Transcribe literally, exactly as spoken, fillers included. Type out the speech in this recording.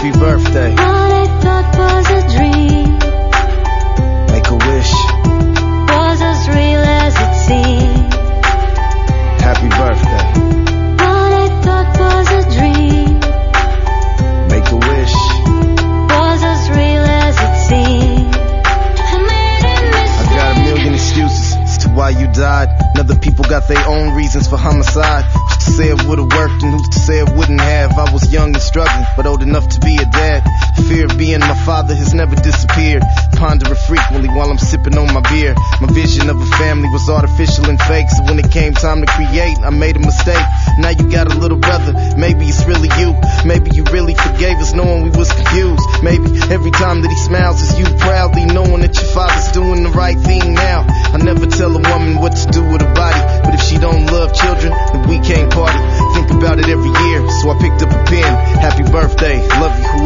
Happy birthday. What I thought was a dream Make a wish. was as real as it seemed. Happy birthday. What I thought was a dream Make a wish. was as real as it seemed. I made a I got a mistake. million excuses as to why you died. And other people got their own reasons for homicide. Who's to say it would've worked and who's to say it wouldn't have? I was young and struggling, but old enough to be a dad. The fear of being my father has never disappeared. Ponder it frequently while I'm sipping on my beer. My vision of a family was artificial and fake, so when it came time to create, I made a mistake. Now you got a little brother, maybe it's really you. Maybe you really forgave us knowing we was confused. Maybe every time that he smiles it's you proudly knowing that your father's doing the right thing now. I never tell a woman what to do with her body, but if she don't love children, then we can't party. Think about it every year, so I picked up a pen. Happy birthday, love you